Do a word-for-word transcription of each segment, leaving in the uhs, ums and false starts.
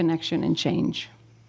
connection and change.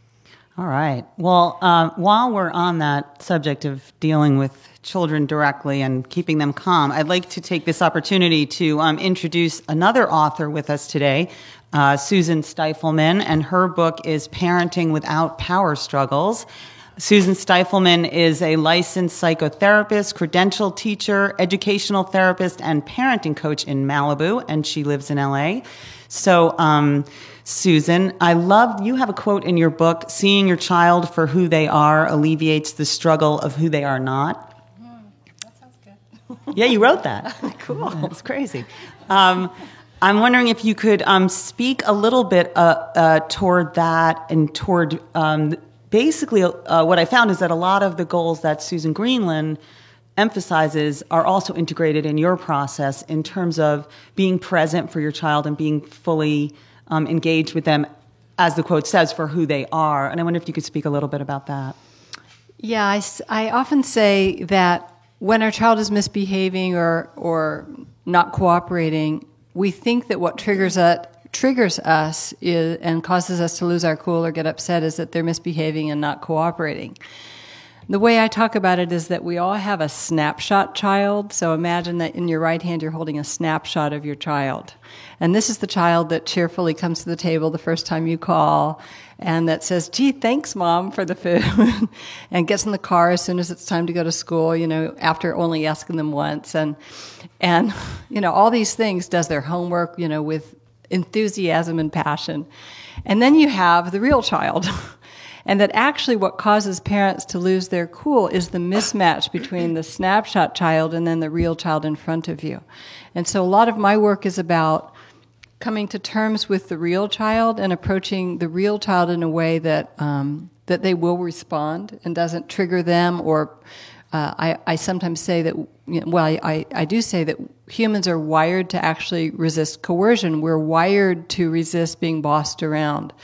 All right. Well, uh, while we're on that subject of dealing with children directly and keeping them calm, I'd like to take this opportunity to um, introduce another author with us today, uh, Susan Steifelman, and her book is Parenting Without Power Struggles. Susan Steifelman is a licensed psychotherapist, credentialed teacher, educational therapist, and parenting coach in Malibu, and she lives in L A. So, um, Susan, I love, you have a quote in your book, seeing your child for who they are alleviates the struggle of who they are not. Mm, that sounds good. Yeah, you wrote that. Cool. That's crazy. Um, I'm wondering if you could um, speak a little bit uh, uh, toward that and toward um, basically uh, what I found is that a lot of the goals that Susan Greenland emphasizes are also integrated in your process in terms of being present for your child and being fully um, engaged with them, as the quote says, for who they are. And I wonder if you could speak a little bit about that. Yeah, I, I often say that when our child is misbehaving or, or not cooperating, we think that what triggers us, triggers us is, and causes us to lose our cool or get upset is that they're misbehaving and not cooperating. The way I talk about it is that we all have a snapshot child. So imagine that in your right hand you're holding a snapshot of your child. And this is the child that cheerfully comes to the table the first time you call and that says, gee, thanks, Mom, for the food, and gets in the car as soon as it's time to go to school, you know, after only asking them once. And, and you know, all these things, does their homework, you know, with enthusiasm and passion. And then you have the real child. And that actually what causes parents to lose their cool is the mismatch between the snapshot child and then the real child in front of you. And so a lot of my work is about coming to terms with the real child and approaching the real child in a way that um, that they will respond and doesn't trigger them. Or uh, I, I sometimes say that, you know, well, I, I do say that humans are wired to actually resist coercion. We're wired to resist being bossed around.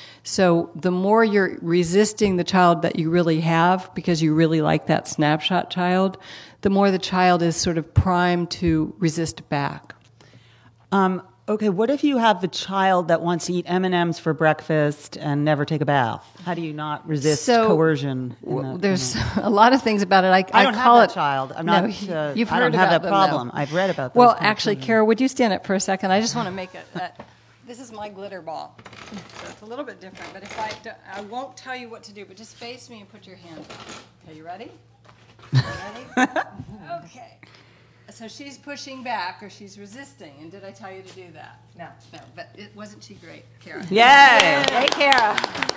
So the more you're resisting the child that you really have because you really like that snapshot child, the more the child is sort of primed to resist back. Um, okay, what if you have the child that wants to eat M and M's for breakfast and never take a bath? How do you not resist so, coercion? W- that, there's you know? a lot of things about it. I, I don't I call have that it, child. I'm no, not. Uh, you've I heard don't have about that them, problem. though. I've read about. Those Well, kind of actually, children. Kara, would you stand up for a second? I just want to make it. Uh, this is my glitter ball. So it's a little bit different, but if I do, I won't tell you what to do, but just face me and put your hands up. Okay, you ready? You ready? Okay. So she's pushing back or she's resisting, and did I tell you to do that? No. No, but it, wasn't she great, Kara? Yay! Hey, Kara.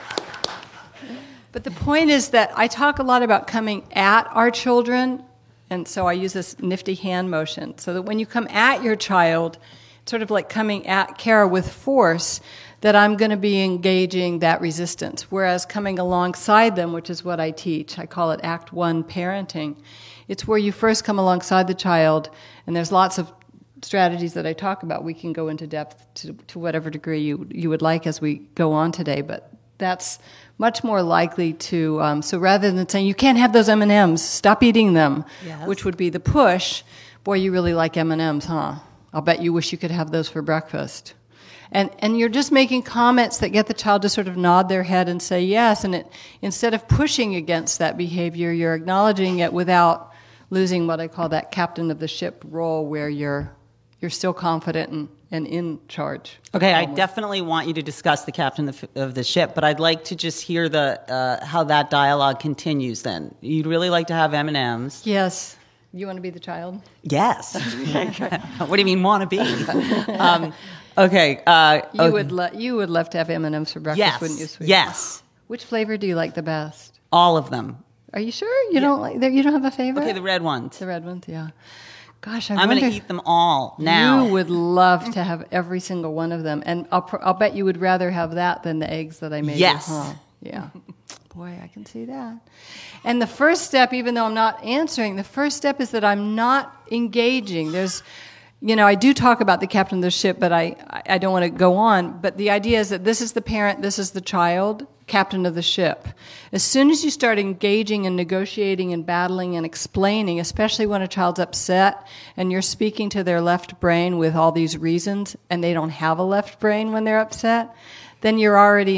But the point is that I talk a lot about coming at our children, and so I use this nifty hand motion, so that when you come at your child, it's sort of like coming at Kara with force, that I'm going to be engaging that resistance. Whereas coming alongside them, which is what I teach, I call it Act One parenting, it's where you first come alongside the child, and there's lots of strategies that I talk about. We can go into depth to, to whatever degree you you would like as we go on today, but that's much more likely to, um, so rather than saying, you can't have those M and M's, stop eating them, Yes. which would be the push, boy, you really like M and M's, huh? I'll bet you wish you could have those for breakfast. And and you're just making comments that get the child to sort of nod their head and say yes, and it, instead of pushing against that behavior, you're acknowledging it without losing what I call that captain of the ship role, where you're you're still confident and, and in charge. Okay, I Almost. definitely want you to discuss the captain of, of the ship, but I'd like to just hear the uh, how that dialogue continues then. You'd really like to have M and M's. Yes. You want to be the child? Yes. What do you mean want to be? Um, okay. Uh, You okay. would lo- you would love to have M and M's for breakfast, Yes. wouldn't you, sweetie? Yes. Which flavor do you like the best? All of them. Are you sure you don't like? You don't have a favorite? Okay, the red ones. The red ones, yeah. Gosh, I I'm wonder. going to eat them all now. You would love to have every single one of them, and I'll pr- I'll bet you would rather have that than the eggs that I made. you, Yes. huh? Yeah. Boy, I can see that. And the first step, even though I'm not answering, the first step is that I'm not engaging. There's, you know, I do talk about the captain of the ship, but I, I don't want to go on. But the idea is that this is the parent, this is the child, captain of the ship. As soon as you start engaging and negotiating and battling and explaining, especially when a child's upset and you're speaking to their left brain with all these reasons and they don't have a left brain when they're upset, then you're already